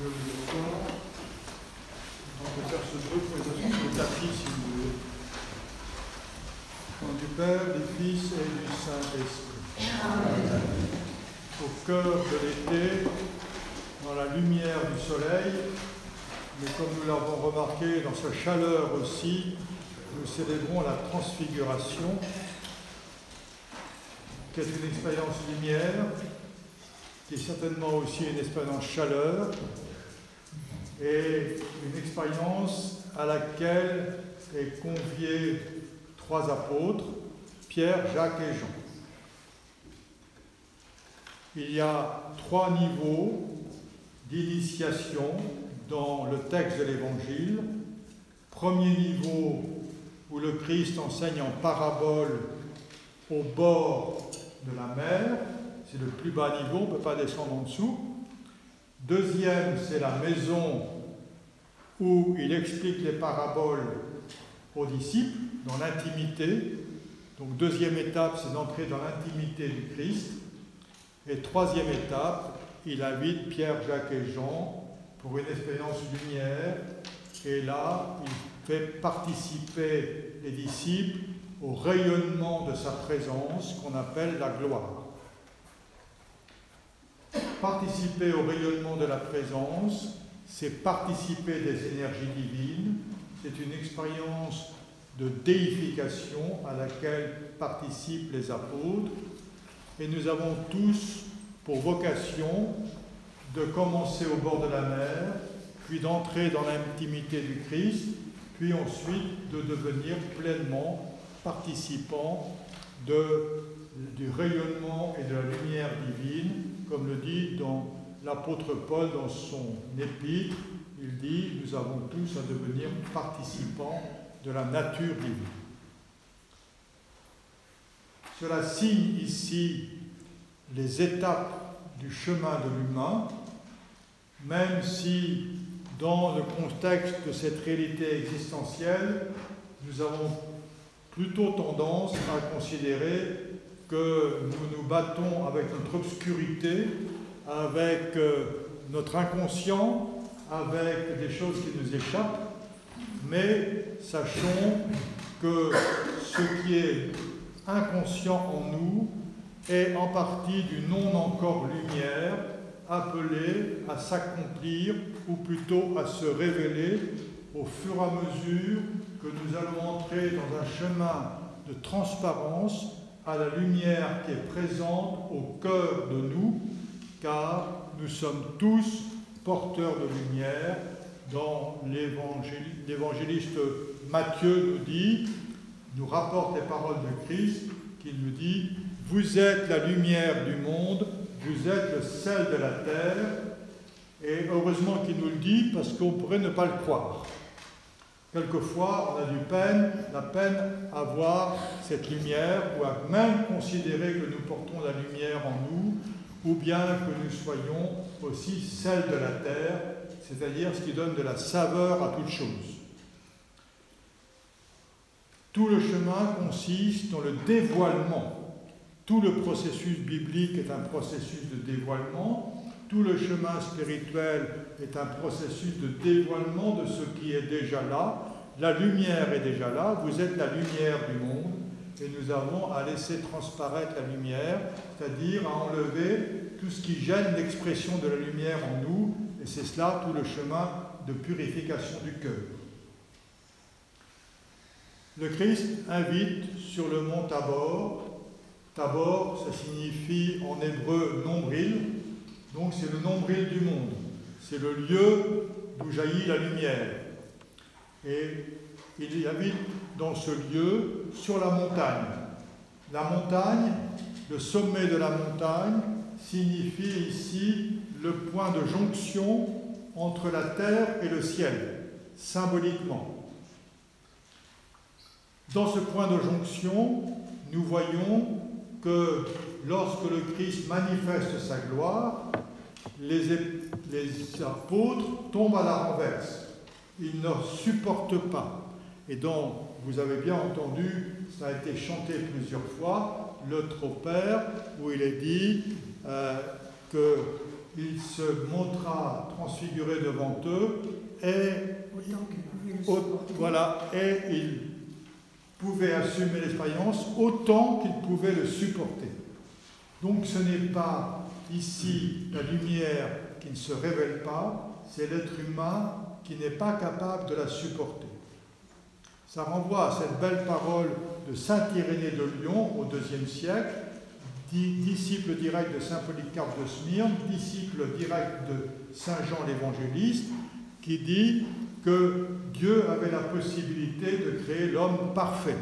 Je vous attends. On peut faire ce truc pour les sur le tapis si vous voulez. Au nom du Père, du Fils et du Saint-Esprit. Au cœur de l'été, dans la lumière du soleil, mais comme nous l'avons remarqué dans sa chaleur aussi, nous célébrons la transfiguration, qui est une expérience lumière, qui est certainement aussi une expérience chaleur, et une expérience à laquelle est conviés trois apôtres, Pierre, Jacques et Jean. Il y a trois niveaux d'initiation dans le texte de l'Évangile. Premier niveau où le Christ enseigne en parabole au bord de la mer, c'est le plus bas niveau, on ne peut pas descendre en dessous. Deuxième, c'est la maison où il explique les paraboles aux disciples, dans l'intimité. Donc deuxième étape, c'est d'entrer dans l'intimité du Christ. Et troisième étape, il invite Pierre, Jacques et Jean pour une expérience lumière. Et là, il fait participer les disciples au rayonnement de sa présence qu'on appelle la gloire. Participer au rayonnement de la présence, c'est participer des énergies divines, c'est une expérience de déification à laquelle participent les apôtres, et nous avons tous pour vocation de commencer au bord de la mer, puis d'entrer dans l'intimité du Christ, puis ensuite de devenir pleinement participants du rayonnement et de la lumière divine, comme le dit dans l'apôtre Paul dans son épître. Il dit « Nous avons tous à devenir participants de la nature divine ». Cela signe ici les étapes du chemin de l'humain, même si dans le contexte de cette réalité existentielle, nous avons plutôt tendance à considérer que nous nous battons avec notre obscurité, avec notre inconscient, avec des choses qui nous échappent, mais sachons que ce qui est inconscient en nous est en partie du non encore lumière, appelé à s'accomplir, ou plutôt à se révéler au fur et à mesure que nous allons entrer dans un chemin de transparence à la lumière qui est présente au cœur de nous, car nous sommes tous porteurs de lumière. Dans l'évangéliste Matthieu nous rapporte les paroles de Christ, qui nous dit « Vous êtes la lumière du monde, vous êtes le sel de la terre ». Et heureusement qu'il nous le dit, parce qu'on pourrait ne pas le croire. Quelquefois, on a la peine à voir cette lumière, ou à même considérer que nous portons la lumière en nous, ou bien que nous soyons aussi sel de la terre, c'est-à-dire ce qui donne de la saveur à toute chose. Tout le chemin consiste dans le dévoilement. Tout le processus biblique est un processus de dévoilement. Tout le chemin spirituel est un processus de dévoilement de ce qui est déjà là. La lumière est déjà là, vous êtes la lumière du monde, et nous avons à laisser transparaître la lumière, c'est-à-dire à enlever tout ce qui gêne l'expression de la lumière en nous, et c'est cela tout le chemin de purification du cœur. Le Christ invite sur le mont Tabor. Tabor, ça signifie en hébreu nombril, donc c'est le nombril du monde. C'est le lieu d'où jaillit la lumière. Et il habite dans ce lieu sur la montagne. La montagne, le sommet de la montagne, signifie ici le point de jonction entre la terre et le ciel, symboliquement. Dans ce point de jonction, nous voyons que lorsque le Christ manifeste sa gloire, les apôtres tombent à la renverse. Ils ne supportent pas. Et donc, vous avez bien entendu, ça a été chanté plusieurs fois, le Tropère, où il est dit que il se montra transfiguré devant eux et il pouvait assumer l'expérience autant qu'il pouvait le supporter. Donc ce n'est pas ici la lumière qui ne se révèle pas, c'est l'être humain qui n'est pas capable de la supporter. Ça renvoie à cette belle parole de saint Irénée de Lyon au IIe siècle, disciple direct de saint Polycarpe de Smyrne, disciple direct de saint Jean l'Évangéliste, qui dit que Dieu avait la possibilité de créer l'homme parfait.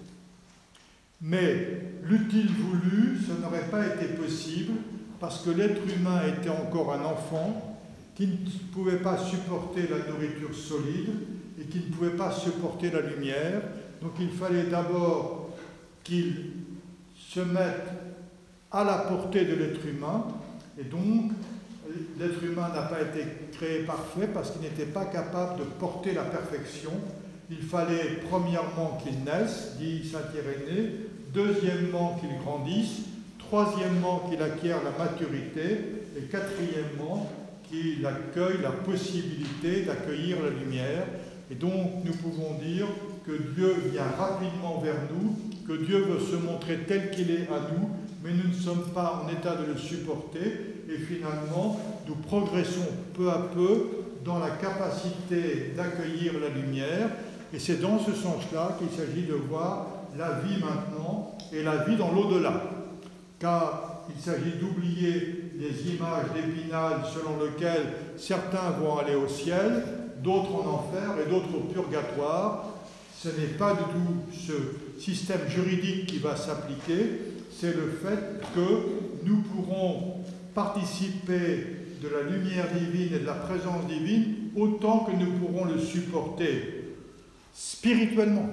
Mais l'eût-il voulu, ce n'aurait pas été possible parce que l'être humain était encore un enfant qui ne pouvait pas supporter la nourriture solide et qui ne pouvait pas supporter la lumière. Donc il fallait d'abord qu'il se mette à la portée de l'être humain, et donc l'être humain n'a pas été créé parfait parce qu'il n'était pas capable de porter la perfection. Il fallait premièrement qu'il naisse, dit saint Irénée, deuxièmement qu'il grandisse, troisièmement qu'il acquiert la maturité, et quatrièmement qu'il accueille la possibilité d'accueillir la lumière. Et donc nous pouvons dire que Dieu vient rapidement vers nous, que Dieu veut se montrer tel qu'il est à nous, mais nous ne sommes pas en état de le supporter, et finalement nous progressons peu à peu dans la capacité d'accueillir la lumière, et c'est dans ce sens-là qu'il s'agit de voir la vie maintenant et la vie dans l'au-delà, car il s'agit d'oublier les images d'Épinal selon lesquelles certains vont aller au ciel, d'autres en enfer et d'autres au purgatoire. Ce n'est pas du tout ce système juridique qui va s'appliquer, c'est le fait que nous pourrons participer de la lumière divine et de la présence divine autant que nous pourrons le supporter spirituellement.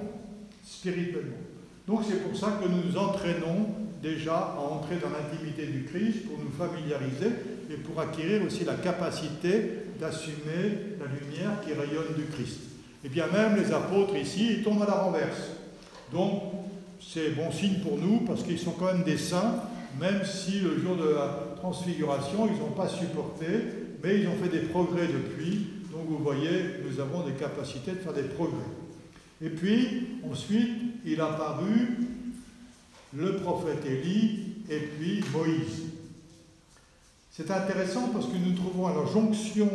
Donc c'est pour ça que nous nous entraînons déjà à entrer dans l'intimité du Christ pour nous familiariser et pour acquérir aussi la capacité d'assumer la lumière qui rayonne du Christ. Et bien même les apôtres ici, ils tombent à la renverse. Donc c'est bon signe pour nous parce qu'ils sont quand même des saints, même si le jour de la transfiguration, ils n'ont pas supporté, mais ils ont fait des progrès depuis. Donc vous voyez, nous avons des capacités de faire des progrès. Et puis, ensuite, il a apparu le prophète Élie et puis Moïse. C'est intéressant parce que nous nous trouvons à la jonction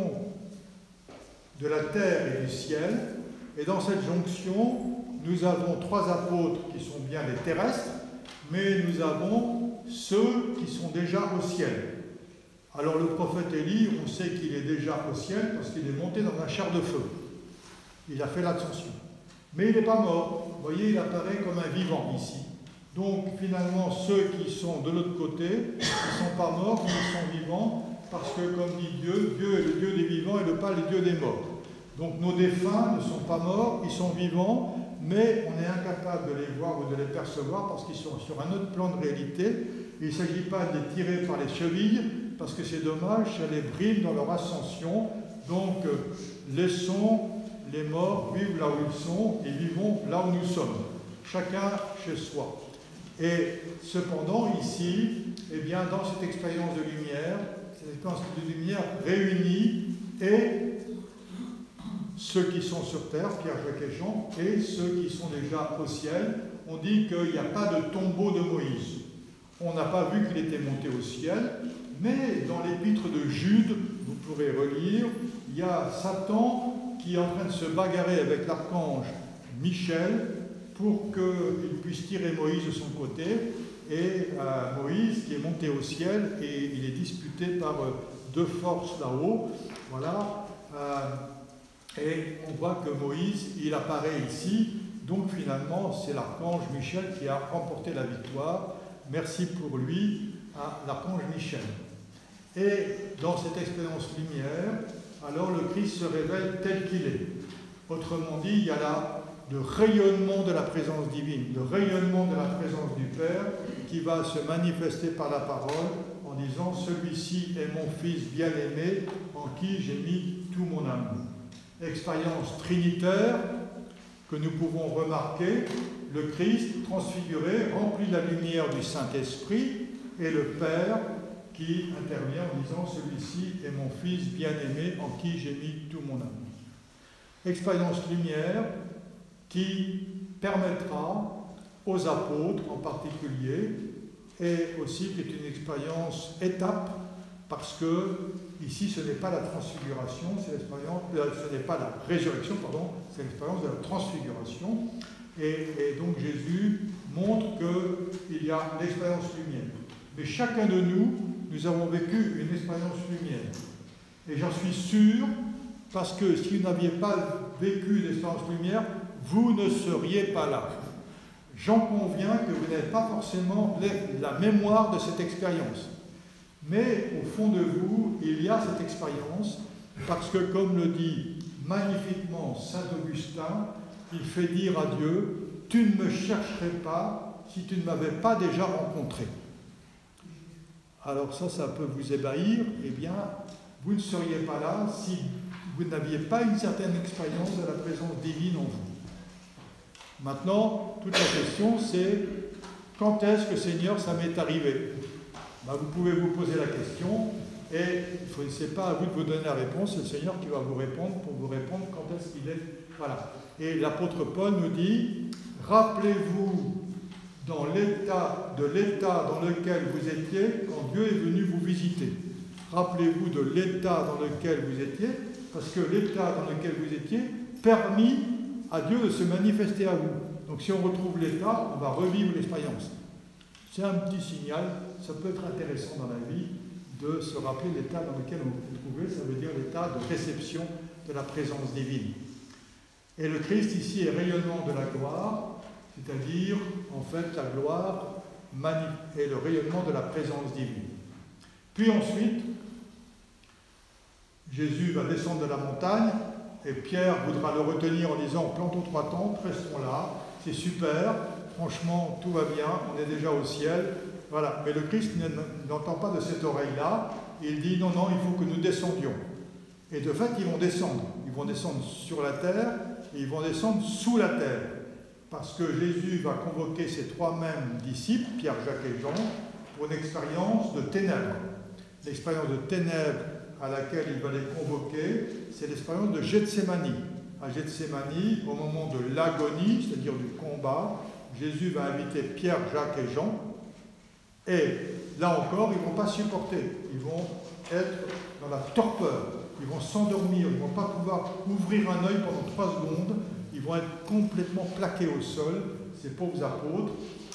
de la terre et du ciel, et dans cette jonction, nous avons trois apôtres qui sont bien les terrestres, mais nous avons ceux qui sont déjà au ciel. Alors le prophète Élie, on sait qu'il est déjà au ciel parce qu'il est monté dans un char de feu. Il a fait l'ascension. Mais il n'est pas mort. Vous voyez, il apparaît comme un vivant ici. Donc finalement, ceux qui sont de l'autre côté, ils ne sont pas morts, mais ils sont vivants, parce que comme dit Dieu, Dieu est le Dieu des vivants et pas le Dieu des morts. Donc nos défunts ne sont pas morts, ils sont vivants, mais on est incapable de les voir ou de les percevoir parce qu'ils sont sur un autre plan de réalité. Il ne s'agit pas de les tirer par les chevilles, parce que c'est dommage, ça les brime dans leur ascension. Donc laissons les morts vivent là où ils sont et vivons là où nous sommes, chacun chez soi. Et cependant, ici, eh bien, dans cette expérience de lumière réunit et ceux qui sont sur terre, Pierre, Jacques et Jean, et ceux qui sont déjà au ciel. On dit qu'il n'y a pas de tombeau de Moïse. On n'a pas vu qu'il était monté au ciel, mais dans l'épître de Jude, vous pourrez relire, il y a Satan qui est en train de se bagarrer avec l'archange Michel pour qu'il puisse tirer Moïse de son côté, et Moïse qui est monté au ciel, et il est disputé par deux forces là-haut, voilà, et on voit que Moïse, il apparaît ici, donc finalement c'est l'archange Michel qui a remporté la victoire. Merci pour lui à l'archange Michel. Et dans cette expérience lumière, alors le Christ se révèle tel qu'il est. Autrement dit, il y a là le rayonnement de la présence divine, le rayonnement de la présence du Père qui va se manifester par la parole en disant « Celui-ci est mon Fils bien-aimé en qui j'ai mis tout mon amour ». Expérience trinitaire que nous pouvons remarquer, le Christ transfiguré, rempli de la lumière du Saint-Esprit, et le Père qui intervient en disant « Celui-ci est mon Fils bien-aimé en qui j'ai mis tout mon amour ». Expérience lumière qui permettra aux apôtres en particulier, et aussi qui est une expérience étape, parce que ici ce n'est pas la transfiguration, ce n'est pas la résurrection, pardon, c'est l'expérience de la transfiguration. Et donc Jésus montre qu'il y a l'expérience lumière. Mais chacun de nous, nous avons vécu une expérience lumière. Et j'en suis sûr, parce que si vous n'aviez pas vécu l'expérience lumière, vous ne seriez pas là. J'en conviens que vous n'avez pas forcément la mémoire de cette expérience. Mais au fond de vous, il y a cette expérience, parce que comme le dit magnifiquement saint Augustin, il fait dire à Dieu, « Tu ne me chercherais pas si tu ne m'avais pas déjà rencontré. » Alors ça peut vous ébahir, eh bien, vous ne seriez pas là si vous n'aviez pas une certaine expérience de la présence divine en vous. Maintenant, toute la question, c'est quand est-ce que Seigneur, ça m'est arrivé? Vous pouvez vous poser la question, et ce n'est pas à vous de vous donner la réponse, c'est le Seigneur qui va vous répondre pour vous répondre quand est-ce qu'il est. Voilà. Et l'apôtre Paul nous dit, rappelez-vous dans l'état dans lequel vous étiez quand Dieu est venu vous visiter. Rappelez-vous de l'état dans lequel vous étiez, parce que l'état dans lequel vous étiez permit à Dieu de se manifester à vous. Donc si on retrouve l'état, on va revivre l'expérience. C'est un petit signal, ça peut être intéressant dans la vie de se rappeler l'état dans lequel on vous trouvez, ça veut dire l'état de réception de la présence divine. Et le Christ ici est rayonnement de la gloire, c'est-à-dire en fait la gloire est le rayonnement de la présence divine. Puis ensuite, Jésus va descendre de la montagne, et Pierre voudra le retenir en disant « Plantons 3 tentes, restons là, c'est super, franchement tout va bien, on est déjà au ciel. » Voilà. Mais le Christ n'entend pas de cette oreille-là, il dit « Non, il faut que nous descendions. » Et de fait, ils vont descendre sur la terre, et ils vont descendre sous la terre. Parce que Jésus va convoquer ses 3 mêmes disciples, Pierre, Jacques et Jean, pour une expérience de ténèbres. L'expérience de ténèbres à laquelle il va les convoquer, c'est l'expérience de Gethsémani. À Gethsémani, au moment de l'agonie, c'est-à-dire du combat, Jésus va inviter Pierre, Jacques et Jean, et là encore, ils ne vont pas supporter, ils vont être dans la torpeur, ils vont s'endormir, ils ne vont pas pouvoir ouvrir un œil pendant 3 secondes, ils vont être complètement plaqués au sol, ces pauvres apôtres,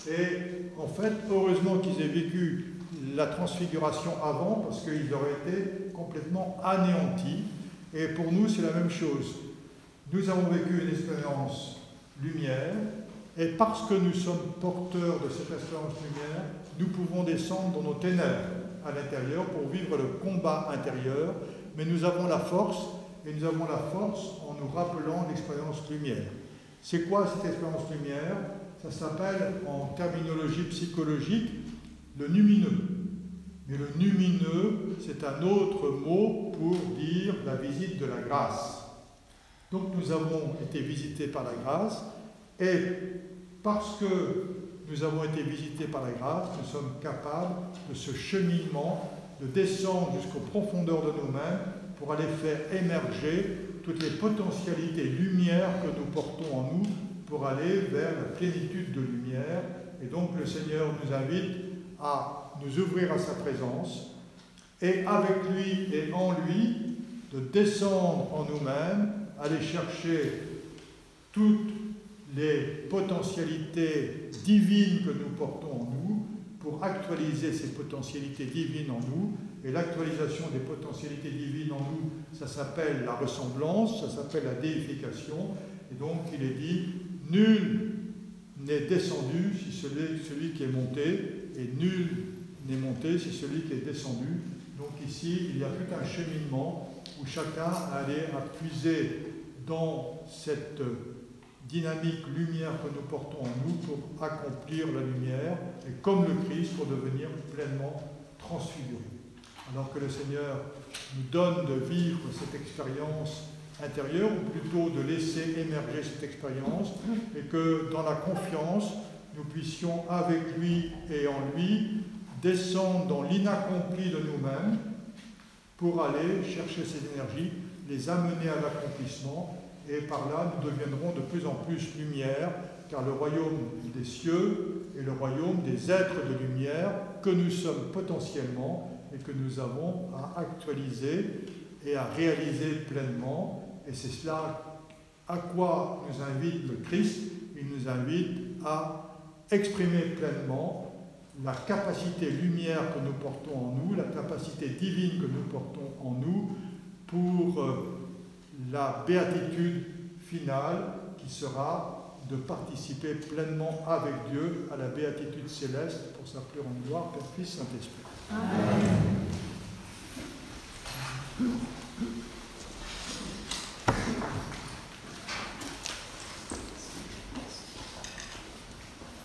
et en fait, heureusement qu'ils aient vécu la transfiguration avant, parce qu'ils auraient été complètement anéantis. Et pour nous, c'est la même chose. Nous avons vécu une expérience lumière, et parce que nous sommes porteurs de cette expérience lumière, nous pouvons descendre dans nos ténèbres à l'intérieur pour vivre le combat intérieur, mais nous avons la force, et nous avons la force en nous rappelant l'expérience lumière. C'est quoi cette expérience lumière? Ça s'appelle, en terminologie psychologique, le numineux. Mais le numineux, c'est un autre mot pour dire la visite de la grâce. Donc nous avons été visités par la grâce, et parce que nous avons été visités par la grâce, nous sommes capables de ce cheminement, de descendre jusqu'aux profondeurs de nous-mêmes pour aller faire émerger toutes les potentialités lumière que nous portons en nous pour aller vers la plénitude de lumière. Et donc le Seigneur nous invite à nous ouvrir à sa présence et avec lui et en lui de descendre en nous-mêmes, aller chercher toutes les potentialités divines que nous portons en nous pour actualiser ces potentialités divines en nous. Et l'actualisation des potentialités divines en nous, ça s'appelle la ressemblance, ça s'appelle la déification. Et donc il est dit, nul n'est descendu si celui qui est monté, et nul n'est monté si celui qui est descendu. Donc ici, il y a tout un cheminement où chacun allait puiser dans cette dynamique lumière que nous portons en nous pour accomplir la lumière, et comme le Christ, pour devenir pleinement transfiguré. Alors que le Seigneur nous donne de vivre cette expérience intérieure, ou plutôt de laisser émerger cette expérience, et que dans la confiance, nous puissions avec lui et en lui descendre dans l'inaccompli de nous-mêmes pour aller chercher ces énergies, les amener à l'accomplissement, et par là nous deviendrons de plus en plus lumière, car le royaume des cieux est le royaume des êtres de lumière que nous sommes potentiellement et que nous avons à actualiser et à réaliser pleinement. Et c'est cela à quoi nous invite le Christ. Il nous invite à exprimer pleinement la capacité lumière que nous portons en nous, la capacité divine que nous portons en nous pour la béatitude finale qui sera de participer pleinement avec Dieu à la béatitude céleste pour sa plus grande gloire, Père, Fils, Saint-Esprit. Amen.